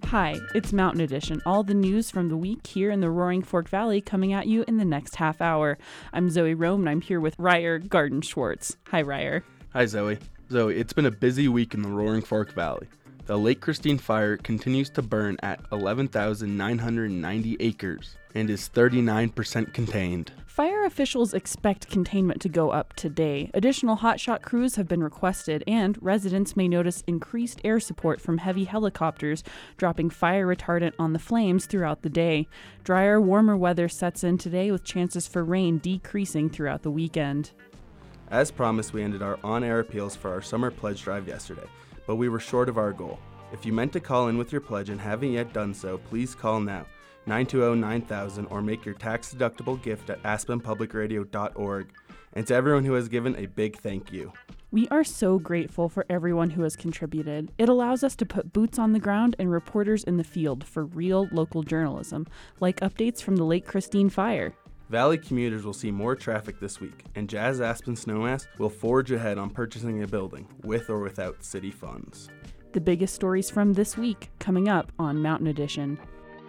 Hi, it's Mountain Edition, all the news from the week here in the Roaring Fork Valley coming at you in the next half hour. I'm Zoe Rome and I'm here with Ryer Garden-Schwartz. Hi, Ryer. Hi, Zoe. Zoe, it's been a busy week in the Roaring Fork Valley. The Lake Christine fire continues to burn at 11,990 acres and is 39% contained. Fire officials expect containment to go up today. Additional hotshot crews have been requested, and residents may notice increased air support from heavy helicopters dropping fire retardant on the flames throughout the day. Drier, warmer weather sets in today with chances for rain decreasing throughout the weekend. As promised, we ended our on-air appeals for our summer pledge drive yesterday, but we were short of our goal. If you meant to call in with your pledge and haven't yet done so, please call now, 920-9000, or make your tax-deductible gift at aspenpublicradio.org. And to everyone who has given, a big thank you. We are so grateful for everyone who has contributed. It allows us to put boots on the ground and reporters in the field for real local journalism, like updates from the Lake Christine fire. Valley commuters will see more traffic this week, and Jazz Aspen Snowmass will forge ahead on purchasing a building, with or without city funds. The biggest stories from this week, coming up on Mountain Edition.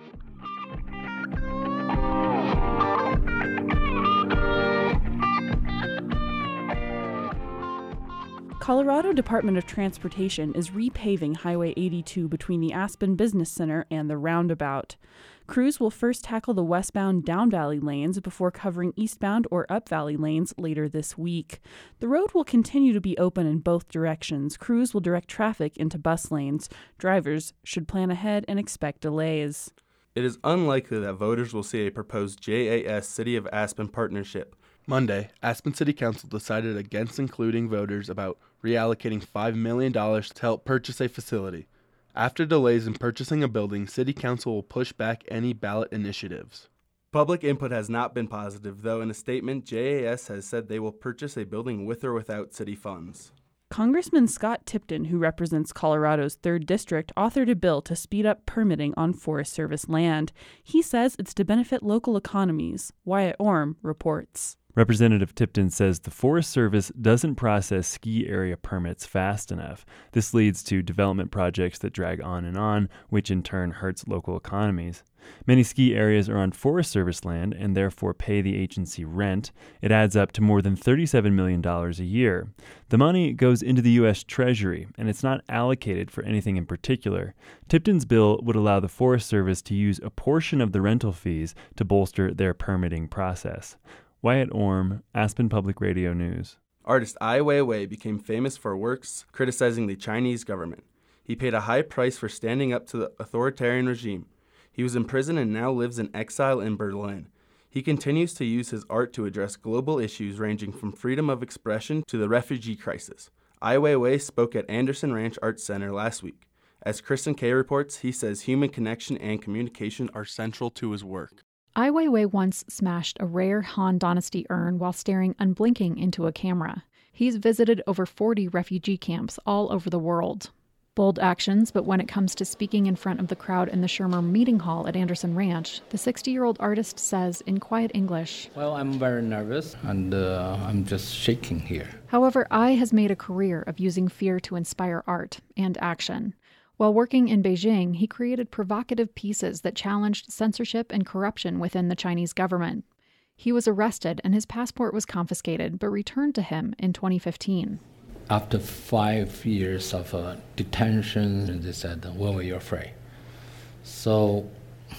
Colorado Department of Transportation is repaving Highway 82 between the Aspen Business Center and the roundabout. Crews will first tackle the westbound down valley lanes before covering eastbound or up valley lanes later this week. The road will continue to be open in both directions. Crews will direct traffic into bus lanes. Drivers should plan ahead and expect delays. It is unlikely that voters will see a proposed JAS City of Aspen partnership. Monday, Aspen City Council decided against including voters about reallocating $5 million to help purchase a facility. After delays in purchasing a building, City Council will push back any ballot initiatives. Public input has not been positive, though in a statement, JAS has said they will purchase a building with or without city funds. Congressman Scott Tipton, who represents Colorado's 3rd District, authored a bill to speed up permitting on Forest Service land. He says it's to benefit local economies. Wyatt Orm reports. Representative Tipton says the Forest Service doesn't process ski area permits fast enough. This leads to development projects that drag on, which in turn hurts local economies. Many ski areas are on Forest Service land and therefore pay the agency rent. It adds up to more than $37 million a year. The money goes into the U.S. Treasury, and it's not allocated for anything in particular. Tipton's bill would allow the Forest Service to use a portion of the rental fees to bolster their permitting process. Wyatt Orm, Aspen Public Radio News. Artist Ai Weiwei became famous for works criticizing the Chinese government. He paid a high price for standing up to the authoritarian regime. He was in prison and now lives in exile in Berlin. He continues to use his art to address global issues ranging from freedom of expression to the refugee crisis. Ai Weiwei spoke at Anderson Ranch Arts Center last week. As Kristen Kay reports, he says human connection and communication are central to his work. Ai Weiwei once smashed a rare Han Dynasty urn while staring unblinking into a camera. He's visited over 40 refugee camps all over the world. Bold actions, but when it comes to speaking in front of the crowd in the Shermer Meeting Hall at Anderson Ranch, the 60-year-old artist says in quiet English, "Well, I'm very nervous and I'm just shaking here." However, Ai has made a career of using fear to inspire art and action. While working in Beijing, he created provocative pieces that challenged censorship and corruption within the Chinese government. He was arrested and his passport was confiscated, but returned to him in 2015. After 5 years of detention, they said, "Well, you're free." So,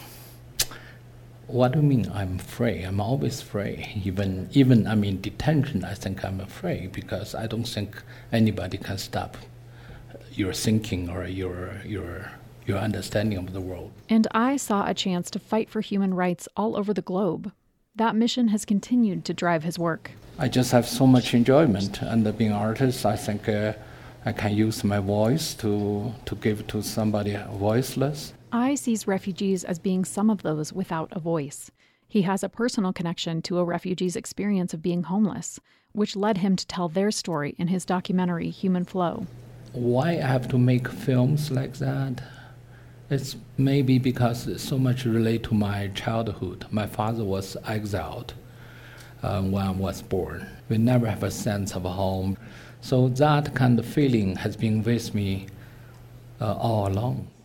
what do you mean I'm free? I'm always free. Even I'm in detention, I think I'm free because I don't think anybody can stop your thinking or your understanding of the world. And I saw a chance to fight for human rights all over the globe. That mission has continued to drive his work. I just have so much enjoyment, and being an artist, I think I can use my voice to give to somebody voiceless. Ai sees refugees as being some of those without a voice. He has a personal connection to a refugee's experience of being homeless, which led him to tell their story in his documentary, Human Flow. Why I have to make films like that? It's maybe because it's so much related to my childhood. My father was exiled when I was born. We never have a sense of home. So that kind of feeling has been with me all along.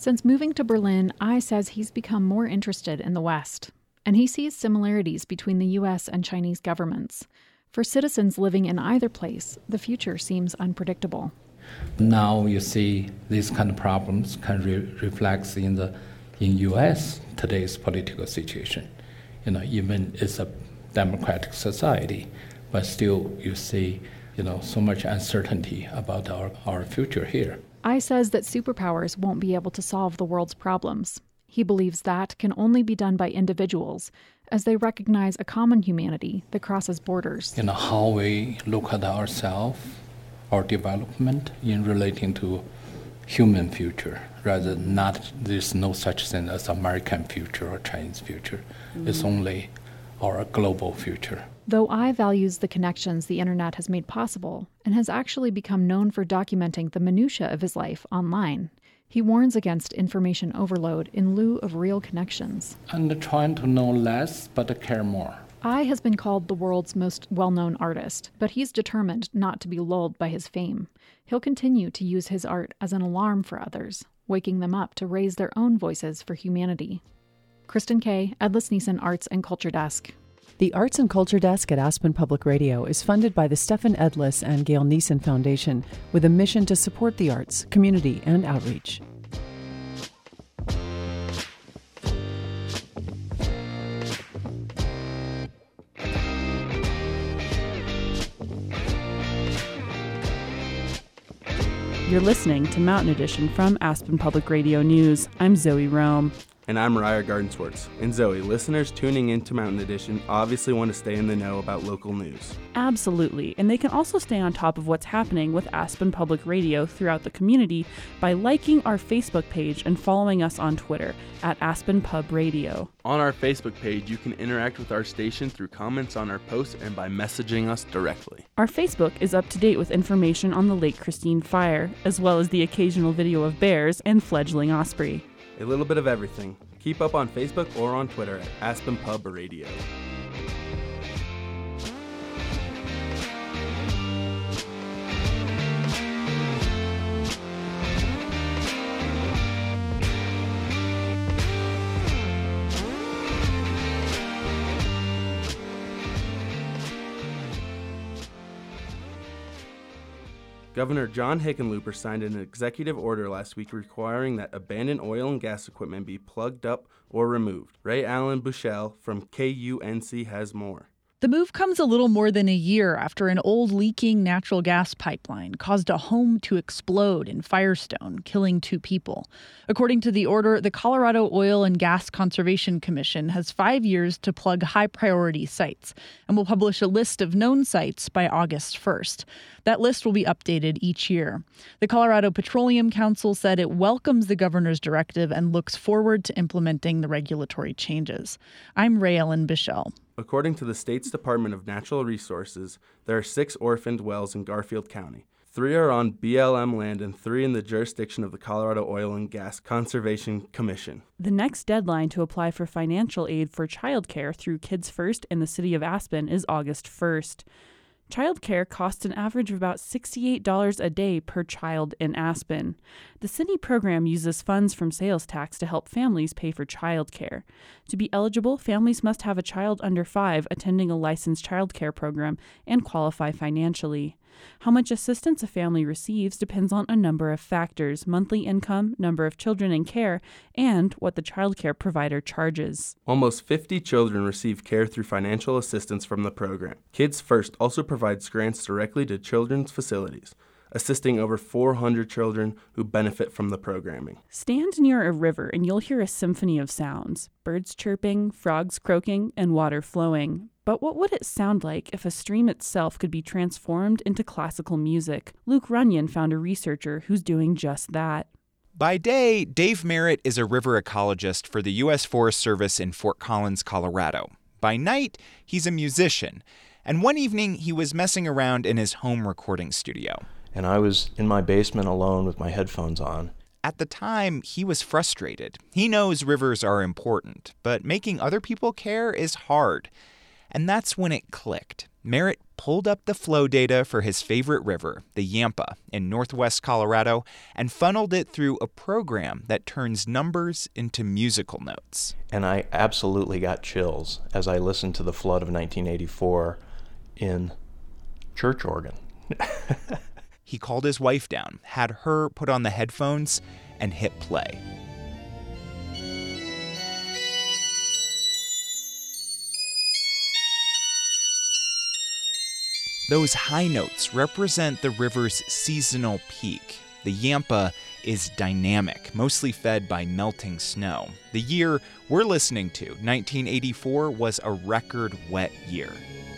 Since moving to Berlin, Ai says he's become more interested in the West. And he sees similarities between the U.S. and Chinese governments. For citizens living in either place, the future seems unpredictable. Now you see these kind of problems can reflect in U.S. today's political situation. Even it's a democratic society, but still you see, so much uncertainty about our future here. Ai says that superpowers won't be able to solve the world's problems. He believes that can only be done by individuals, as they recognize a common humanity that crosses borders. How we look at ourselves, our development in relating to human future, rather than there's no such thing as American future or Chinese future. It's only our global future. Though Ai values the connections the internet has made possible and has actually become known for documenting the minutiae of his life online, he warns against information overload in lieu of real connections. And trying to know less but care more. Ai has been called the world's most well-known artist, but he's determined not to be lulled by his fame. He'll continue to use his art as an alarm for others, waking them up to raise their own voices for humanity. Kristen Kay, Edlis Neeson Arts and Culture Desk. The Arts and Culture Desk at Aspen Public Radio is funded by the Stephen Edlis and Gail Neeson Foundation with a mission to support the arts, community, and outreach. You're listening to Mountain Edition from Aspen Public Radio News. I'm Zoe Rome. And I'm Ryer Gardenswartz. And Zoe, listeners tuning into Mountain Edition obviously want to stay in the know about local news. Absolutely, and they can also stay on top of what's happening with Aspen Public Radio throughout the community by liking our Facebook page and following us on Twitter at Aspen Pub Radio. On our Facebook page, you can interact with our station through comments on our posts and by messaging us directly. Our Facebook is up to date with information on the Lake Christine fire, as well as the occasional video of bears and fledgling osprey. A little bit of everything. Keep up on Facebook or on Twitter at Aspen Pub Radio. Governor John Hickenlooper signed an executive order last week requiring that abandoned oil and gas equipment be plugged up or removed. Ray Allen Bushell from KUNC has more. The move comes a little more than a year after an old leaking natural gas pipeline caused a home to explode in Firestone, killing 2 people. According to the order, the Colorado Oil and Gas Conservation Commission has 5 years to plug high-priority sites and will publish a list of known sites by August 1st. That list will be updated each year. The Colorado Petroleum Council said it welcomes the governor's directive and looks forward to implementing the regulatory changes. I'm Ray Ellen Bichelle. According to the state's Department of Natural Resources, there are 6 orphaned wells in Garfield County. 3 are on BLM land and 3 in the jurisdiction of the Colorado Oil and Gas Conservation Commission. The next deadline to apply for financial aid for childcare through Kids First in the city of Aspen is August 1st. Childcare costs an average of about $68 a day per child in Aspen. The city program uses funds from sales tax to help families pay for childcare. To be eligible, families must have a child under 5 attending a licensed childcare program and qualify financially. How much assistance a family receives depends on a number of factors: monthly income, number of children in care, and what the childcare provider charges. Almost 50 children receive care through financial assistance from the program. Kids First also provides grants directly to children's facilities, assisting over 400 children who benefit from the programming. Stand near a river and you'll hear a symphony of sounds: birds chirping, frogs croaking, and water flowing. But what would it sound like if a stream itself could be transformed into classical music? Luke Runyon found a researcher who's doing just that. By day, Dave Merritt is a river ecologist for the U.S. Forest Service in Fort Collins, Colorado. By night, he's a musician. And one evening, he was messing around in his home recording studio. And I was in my basement alone with my headphones on. At the time, he was frustrated. He knows rivers are important, but making other people care is hard. And that's when it clicked. Merritt pulled up the flow data for his favorite river, the Yampa, in northwest Colorado, and funneled it through a program that turns numbers into musical notes. And I absolutely got chills as I listened to the flood of 1984 in church organ. He called his wife down, had her put on the headphones, and hit play. Those high notes represent the river's seasonal peak. The Yampa is dynamic, mostly fed by melting snow. The year we're listening to, 1984, was a record wet year.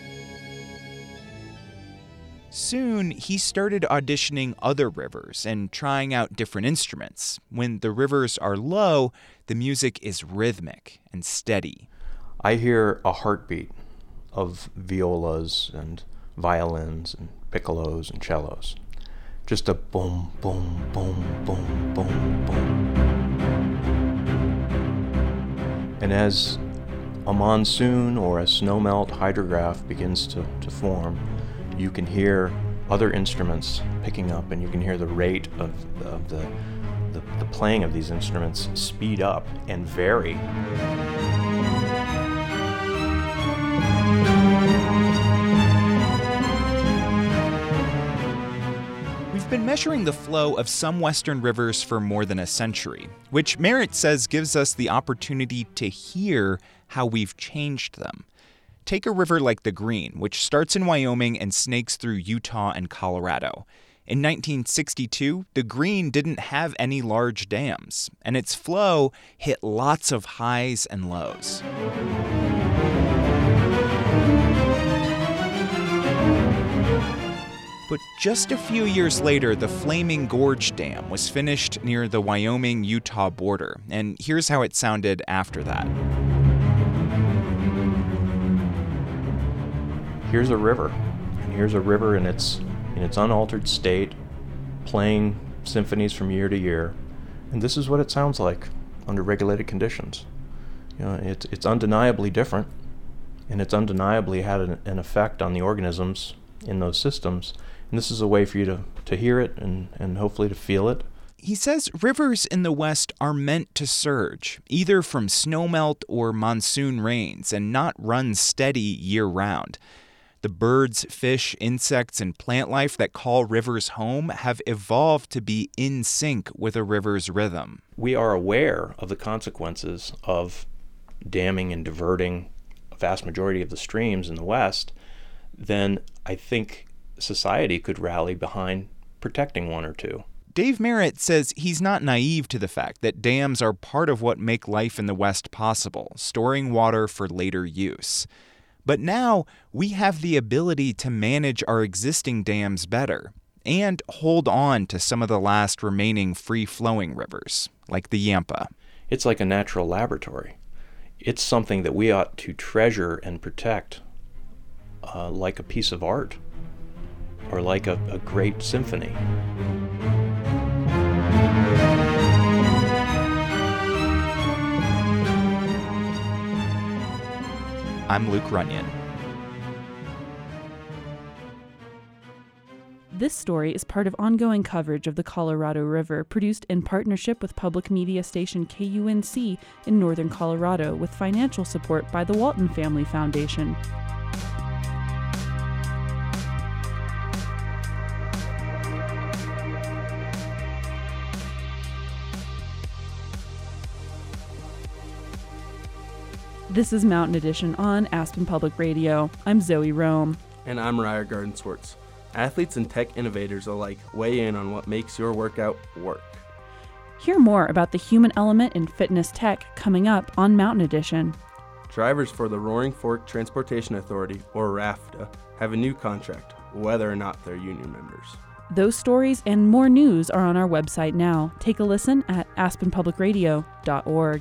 Soon, he started auditioning other rivers and trying out different instruments. When the rivers are low, the music is rhythmic and steady. I hear a heartbeat of violas and violins and piccolos and cellos. Just a boom, boom, boom, boom, boom, boom. And as a monsoon or a snowmelt hydrograph begins to form, you can hear other instruments picking up, and you can hear the rate of the playing of these instruments speed up and vary. We've been measuring the flow of some western rivers for more than a century, which Merritt says gives us the opportunity to hear how we've changed them. Take a river like the Green, which starts in Wyoming and snakes through Utah and Colorado. In 1962, the Green didn't have any large dams, and its flow hit lots of highs and lows. But just a few years later, the Flaming Gorge Dam was finished near the Wyoming-Utah border, and here's how it sounded after that. Here's a river, and here's a river in its unaltered state, playing symphonies from year to year, and this is what it sounds like under regulated conditions. You know, it's undeniably different, and it's undeniably had an effect on the organisms in those systems, and this is a way for you to hear it and hopefully to feel it. He says rivers in the West are meant to surge, either from snowmelt or monsoon rains, and not run steady year-round. The birds, fish, insects, and plant life that call rivers home have evolved to be in sync with a river's rhythm. We are aware of the consequences of damming and diverting a vast majority of the streams in the West. Then I think society could rally behind protecting one or two. Dave Merritt says he's not naive to the fact that dams are part of what make life in the West possible, storing water for later use. But now we have the ability to manage our existing dams better and hold on to some of the last remaining free-flowing rivers, like the Yampa. It's like a natural laboratory. It's something that we ought to treasure and protect like a piece of art or like a great symphony. I'm Luke Runyon. This story is part of ongoing coverage of the Colorado River, produced in partnership with public media station KUNC in northern Colorado, with financial support by the Walton Family Foundation. This is Mountain Edition on Aspen Public Radio. I'm Zoe Rome. And I'm Ryer Garden-Swartz. Athletes and tech innovators alike weigh in on what makes your workout work. Hear more about the human element in fitness tech coming up on Mountain Edition. Drivers for the Roaring Fork Transportation Authority, or RAFTA, have a new contract, whether or not they're union members. Those stories and more news are on our website now. Take a listen at aspenpublicradio.org.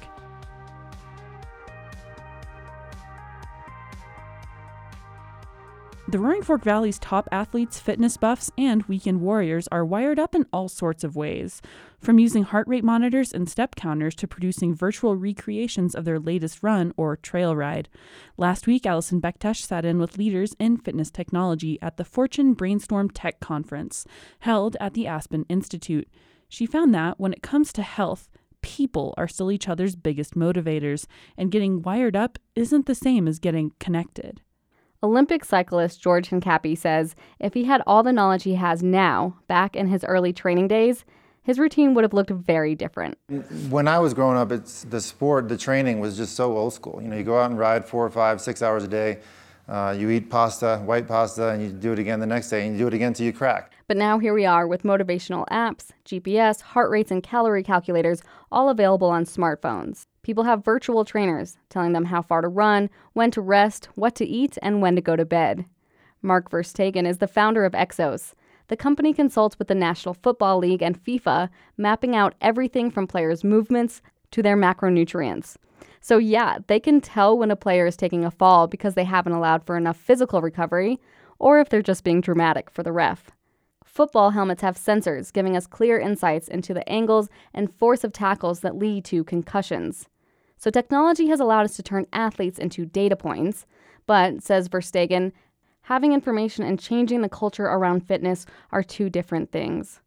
The Roaring Fork Valley's top athletes, fitness buffs, and weekend warriors are wired up in all sorts of ways, from using heart rate monitors and step counters to producing virtual recreations of their latest run or trail ride. Last week, Alison Bektesh sat in with leaders in fitness technology at the Fortune Brainstorm Tech Conference, held at the Aspen Institute. She found that when it comes to health, people are still each other's biggest motivators, and getting wired up isn't the same as getting connected. Olympic cyclist George Hincapie says if he had all the knowledge he has now, back in his early training days, his routine would have looked very different. When I was growing up, the training was just so old school. You go out and ride 4 or 5, 6 hours a day. You eat pasta, white pasta, and you do it again the next day, and you do it again till you crack. But now here we are with motivational apps, GPS, heart rates, and calorie calculators, all available on smartphones. People have virtual trainers telling them how far to run, when to rest, what to eat, and when to go to bed. Mark Verstegen is the founder of Exos. The company consults with the National Football League and FIFA, mapping out everything from players' movements to their macronutrients. So yeah, they can tell when a player is taking a fall because they haven't allowed for enough physical recovery, or if they're just being dramatic for the ref. Football helmets have sensors giving us clear insights into the angles and force of tackles that lead to concussions. So technology has allowed us to turn athletes into data points, but, says Verstegen, having information and changing the culture around fitness are two different things.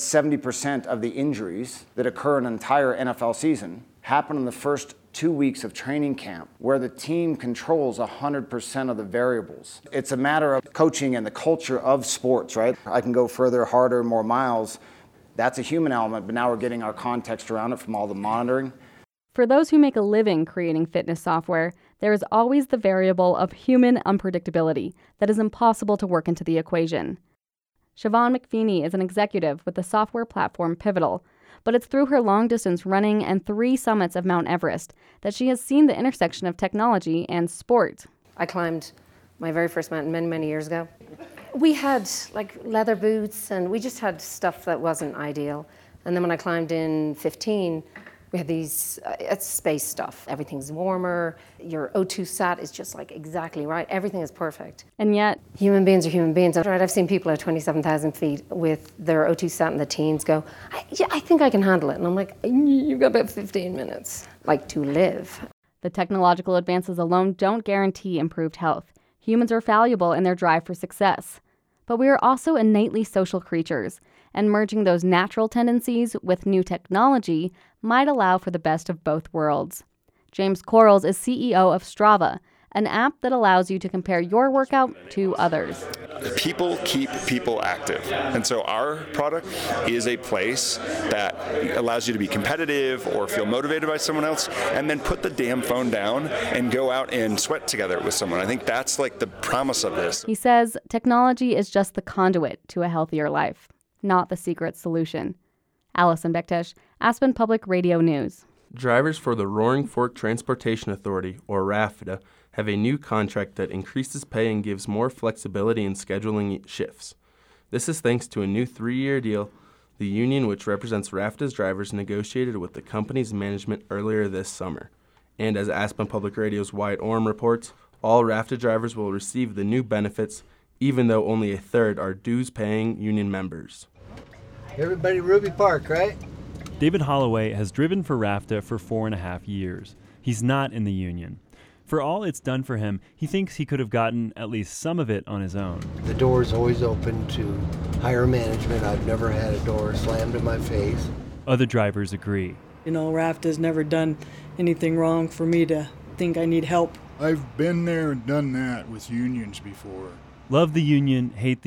70% of the injuries that occur in an entire NFL season happen in the first 2 weeks of training camp, where the team controls 100% of the variables. It's a matter of coaching and the culture of sports, right? I can go further, harder, more miles. That's a human element, but now we're getting our context around it from all the monitoring. For those who make a living creating fitness software, there is always the variable of human unpredictability that is impossible to work into the equation. Siobhan McFeeney is an executive with the software platform Pivotal, but it's through her long-distance running and 3 summits of Mount Everest that she has seen the intersection of technology and sport. I climbed my very first mountain many, many years ago. We had leather boots, and we just had stuff that wasn't ideal. And then when I climbed in 15, we had these, it's space stuff. Everything's warmer. Your O2 sat is just exactly right. Everything is perfect. And yet, human beings are human beings. Right, I've seen people at 27,000 feet with their O2 sat in the teens go, I think I can handle it. And I'm like, you've got about 15 minutes, to live. The technological advances alone don't guarantee improved health. Humans are fallible in their drive for success. But we are also innately social creatures, and merging those natural tendencies with new technology might allow for the best of both worlds. James Quarles is CEO of Strava, an app that allows you to compare your workout to others. People keep people active. And so our product is a place that allows you to be competitive or feel motivated by someone else, and then put the damn phone down and go out and sweat together with someone. I think that's the promise of this. He says technology is just the conduit to a healthier life, not the secret solution. Alison Bektesh, Aspen Public Radio News. Drivers for the Roaring Fork Transportation Authority, or RAFTA, have a new contract that increases pay and gives more flexibility in scheduling shifts. This is thanks to a new 3-year deal the union, which represents RAFTA's drivers, negotiated with the company's management earlier this summer. And as Aspen Public Radio's Wyatt Orm reports, all RAFTA drivers will receive the new benefits, even though only a third are dues-paying union members. Everybody Ruby Park, right? David Holloway has driven for RAFTA for 4.5 years. He's not in the union. For all it's done for him, he thinks he could have gotten at least some of it on his own. The door's always open to higher management. I've never had a door slammed in my face. Other drivers agree. RAFTA's never done anything wrong for me to think I need help. I've been there and done that with unions before. Love the union, hate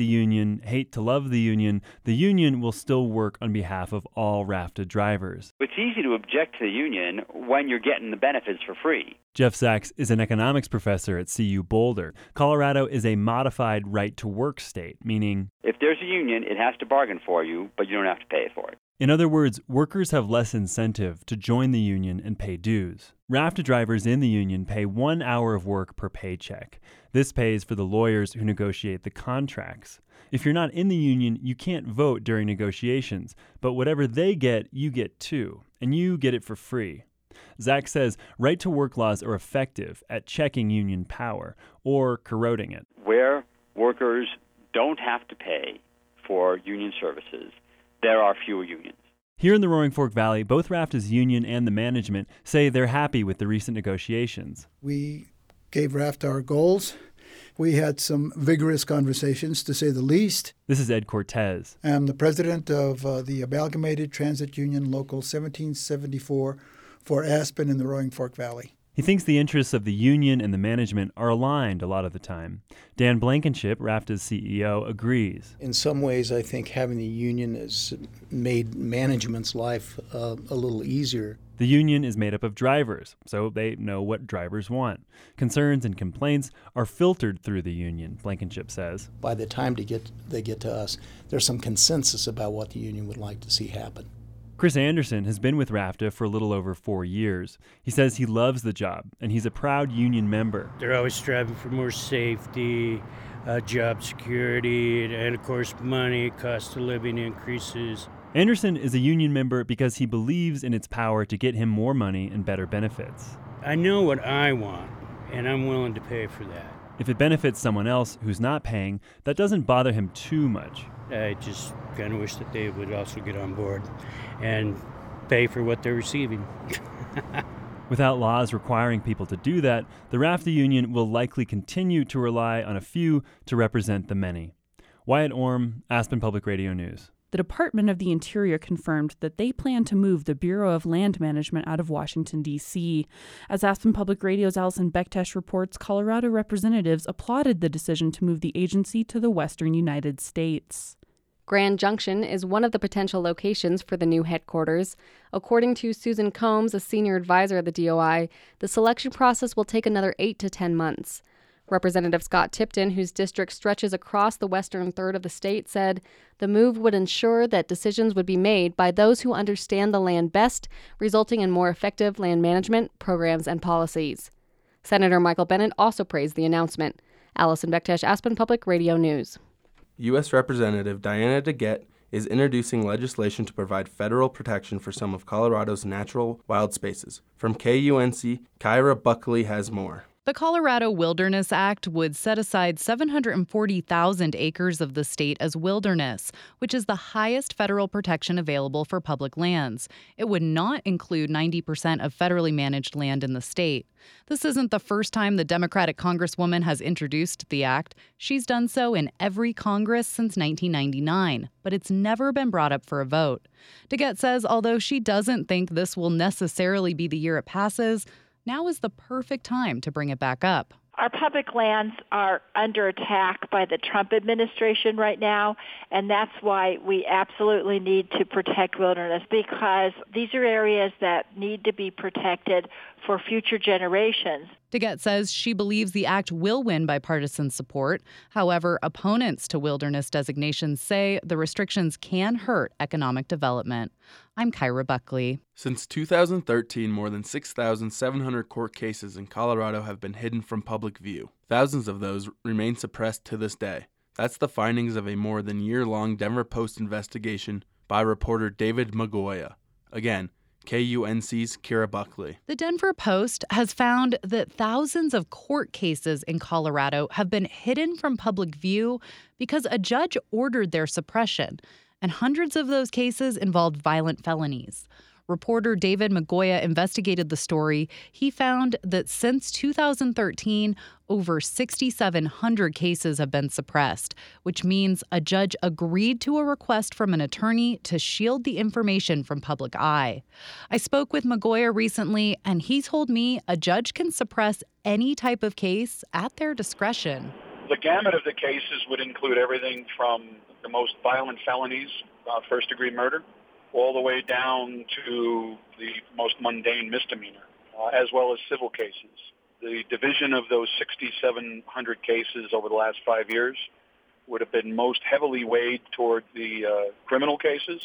to love the union will still work on behalf of all RAFTA drivers. It's easy to object to the union when you're getting the benefits for free. Jeff Sachs is an economics professor at CU Boulder. Colorado is a modified right-to-work state, meaning if there's a union, it has to bargain for you, but you don't have to pay for it. In other words, workers have less incentive to join the union and pay dues. RAFTA drivers in the union pay 1 hour of work per paycheck. This pays for the lawyers who negotiate the contracts. If you're not in the union, you can't vote during negotiations, but whatever they get, you get too, and you get it for free. Zach says right-to-work laws are effective at checking union power or corroding it. Where workers don't have to pay for union services, there are fewer unions. Here in the Roaring Fork Valley, both RAFTA's union and the management say they're happy with the recent negotiations. We gave RAFTA our goals. We had some vigorous conversations, to say the least. This is Ed Cortez. I'm the president of the Amalgamated Transit Union Local 1774 for Aspen in the Roaring Fork Valley. He thinks the interests of the union and the management are aligned a lot of the time. Dan Blankenship, RAFTA's CEO, agrees. In some ways, I think having the union has made management's life a little easier. The union is made up of drivers, so they know what drivers want. Concerns and complaints are filtered through the union, Blankenship says. By the time they get to us, there's some consensus about what the union would like to see happen. Chris Anderson has been with RAFTA for a little over 4 years. He says he loves the job, and he's a proud union member. They're always striving for more safety, job security, and of course money, cost of living increases. Anderson is a union member because he believes in its power to get him more money and better benefits. I know what I want, and I'm willing to pay for that. If it benefits someone else who's not paying, that doesn't bother him too much. I just kind of wish that they would also get on board and pay for what they're receiving. Without laws requiring people to do that, the RAFTA union will likely continue to rely on a few to represent the many. Wyatt Orm, Aspen Public Radio News. The Department of the Interior confirmed that they plan to move the Bureau of Land Management out of Washington, D.C. As Aspen Public Radio's Allison Bektesh reports, Colorado representatives applauded the decision to move the agency to the western United States. Grand Junction is one of the potential locations for the new headquarters. According to Susan Combs, a senior advisor at the DOI, the selection process will take another 8 to 10 months. Representative Scott Tipton, whose district stretches across the western third of the state, said the move would ensure that decisions would be made by those who understand the land best, resulting in more effective land management programs and policies. Senator Michael Bennet also praised the announcement. Allison Bektesh, Aspen Public Radio News. U.S. Representative Diana DeGette is introducing legislation to provide federal protection for some of Colorado's natural wild spaces. From KUNC, Kyra Buckley has more. The Colorado Wilderness Act would set aside 740,000 acres of the state as wilderness, which is the highest federal protection available for public lands. It would not include 90% of federally managed land in the state. This isn't the first time the Democratic Congresswoman has introduced the act. She's done so in every Congress since 1999, but it's never been brought up for a vote. DeGette says although she doesn't think this will necessarily be the year it passes, now is the perfect time to bring it back up. Our public lands are under attack by the Trump administration right now, and that's why we absolutely need to protect wilderness, because these are areas that need to be protected for future generations. DeGette says she believes the act will win bipartisan support. However, opponents to wilderness designations say the restrictions can hurt economic development. I'm Kyra Buckley. Since 2013, more than 6,700 court cases in Colorado have been hidden from public view. Thousands of those remain suppressed to this day. That's the findings of a more than year-long Denver Post investigation by reporter David Magoya. Again, KUNC's Kyra Buckley. The Denver Post has found that thousands of court cases in Colorado have been hidden from public view because a judge ordered their suppression, and hundreds of those cases involved violent felonies. Reporter David Magoya investigated the story. He found that since 2013, over 6,700 cases have been suppressed, which means a judge agreed to a request from an attorney to shield the information from public eye. I spoke with Magoya recently, and he told me a judge can suppress any type of case at their discretion. The gamut of the cases would include everything from the most violent felonies, first-degree murder, all the way down to the most mundane misdemeanor, as well as civil cases. The division of those 6,700 cases over the last 5 years would have been most heavily weighed toward the criminal cases,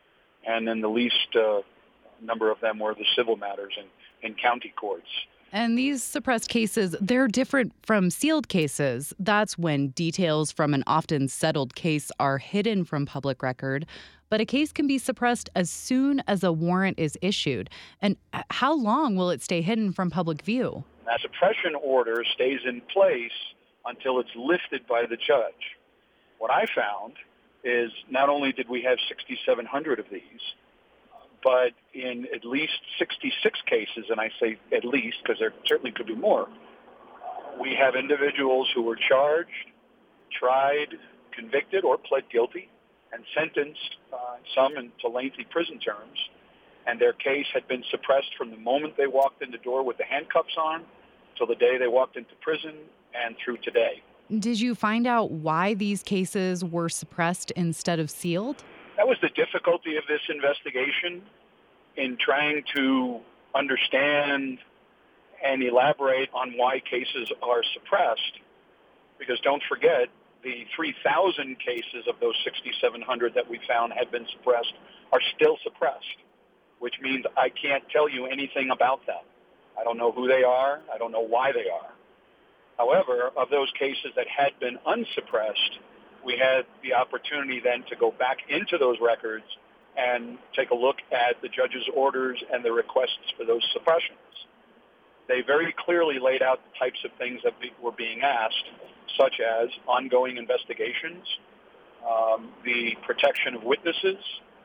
and then the least number of them were the civil matters in county courts. And these suppressed cases, they're different from sealed cases. That's when details from an often settled case are hidden from public record. But a case can be suppressed as soon as a warrant is issued. And how long will it stay hidden from public view? That suppression order stays in place until it's lifted by the judge. What I found is not only did we have 6,700 of these, but in at least 66 cases, and I say at least because there certainly could be more, we have individuals who were charged, tried, convicted, or pled guilty, and sentenced, some to lengthy prison terms, and their case had been suppressed from the moment they walked in the door with the handcuffs on till the day they walked into prison and through today. Did you find out why these cases were suppressed instead of sealed? That was the difficulty of this investigation, in trying to understand and elaborate on why cases are suppressed. Because don't forget, the 3,000 cases of those 6,700 that we found had been suppressed are still suppressed, which means I can't tell you anything about them. I don't know who they are. I don't know why they are. However, of those cases that had been unsuppressed, we had the opportunity then to go back into those records and take a look at the judge's orders and the requests for those suppressions. They very clearly laid out the types of things that were being asked, such as ongoing investigations, the protection of witnesses,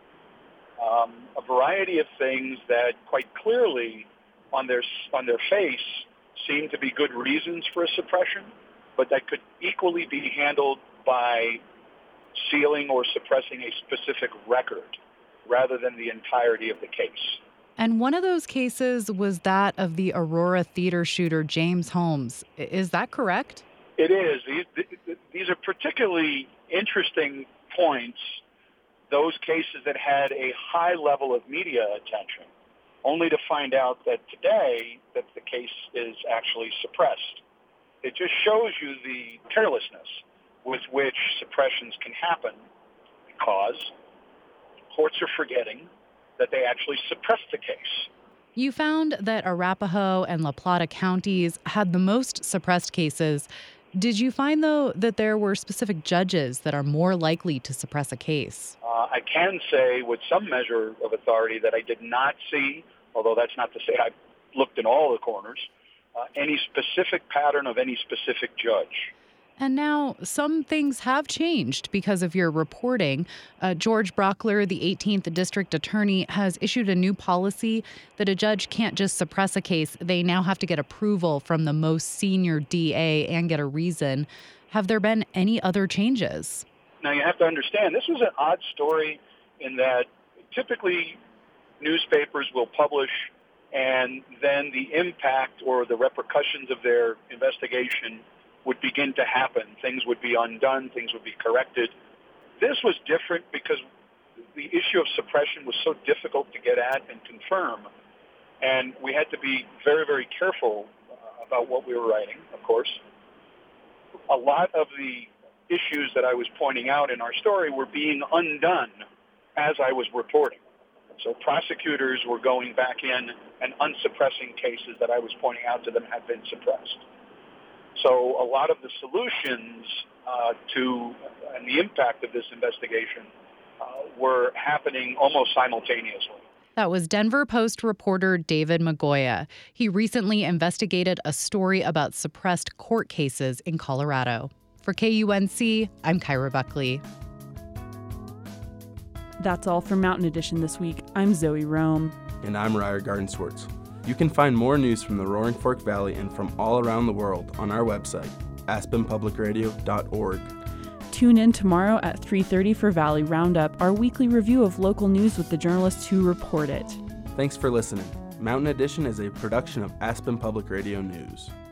a variety of things that quite clearly on their face seemed to be good reasons for a suppression, but that could equally be handled by sealing or suppressing a specific record rather than the entirety of the case. And one of those cases was that of the Aurora theater shooter James Holmes. Is that correct? It is. These are particularly interesting points, those cases that had a high level of media attention, only to find out that today that the case is actually suppressed. It just shows you the carelessness with which suppressions can happen, because courts are forgetting that they actually suppressed the case. You found that Arapahoe and La Plata counties had the most suppressed cases. Did you find, though, that there were specific judges that are more likely to suppress a case? I can say with some measure of authority that I did not see, although that's not to say I looked in all the corners, any specific pattern of any specific judge. And now some things have changed because of your reporting. George Brockler, the 18th District Attorney, has issued a new policy that a judge can't just suppress a case. They now have to get approval from the most senior DA and get a reason. Have there been any other changes? Now, you have to understand, this was an odd story in that typically newspapers will publish, and then the impact or the repercussions of their investigation would begin to happen. Things would be undone. Things would be corrected. This was different because the issue of suppression was so difficult to get at and confirm, and we had to be very, very careful about what we were writing, of course. A lot of the issues that I was pointing out in our story were being undone as I was reporting. So prosecutors were going back in and unsuppressing cases that I was pointing out to them had been suppressed. So a lot of the solutions and the impact of this investigation were happening almost simultaneously. That was Denver Post reporter David Magoya. He recently investigated a story about suppressed court cases in Colorado. For KUNC, I'm Kyra Buckley. That's all for Mountain Edition this week. I'm Zoe Rome. And I'm Ryer Garden-Swartz. You can find more news from the Roaring Fork Valley and from all around the world on our website, aspenpublicradio.org. Tune in tomorrow at 3:30 for Valley Roundup, our weekly review of local news with the journalists who report it. Thanks for listening. Mountain Edition is a production of Aspen Public Radio News.